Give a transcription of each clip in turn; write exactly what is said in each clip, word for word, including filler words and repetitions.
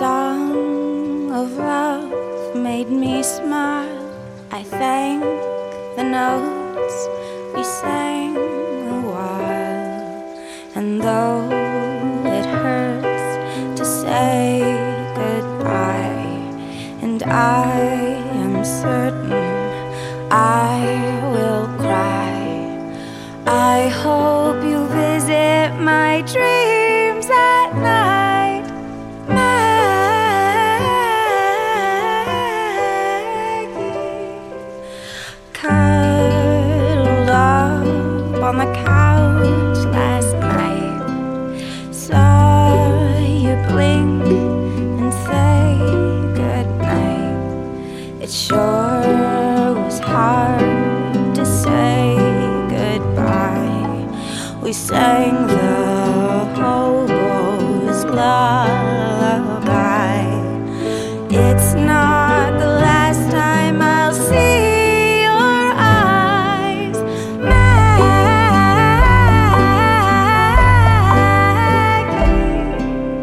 song of love made me smile. I thank the notes we sang a while, and though it hurts to say goodbye, and I am certain I will cry, I hope you visit my dreams at night, Maggie. Cuddled up on the couch last night, saw you blink and say goodnight. It sure was hard to say goodbye. We sang the hobo's lullaby. It's not the last time I'll see your eyes, Maggie,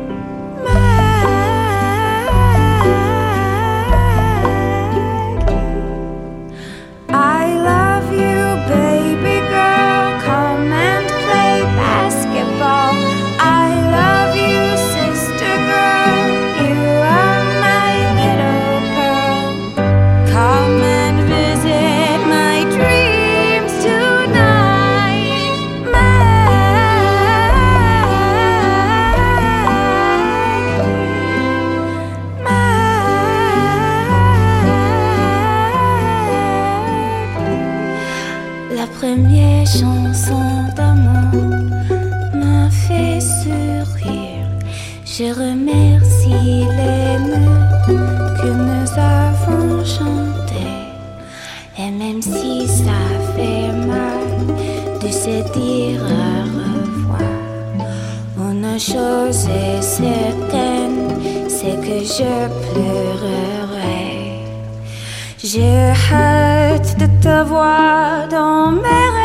Maggie. I love you, baby girl. Come and play basketball. I love you, sister girl. You are my little pearl. Come and visit my dreams tonight, Maggie, Maggie. La première chanson d'amour me fait sourire. Je remercie les mots que nous avons chantés. Et même si ça fait mal de se dire au revoir, une chose est certaine, c'est que je pleurerai. J'ai hâte de te voir dans mes rêves.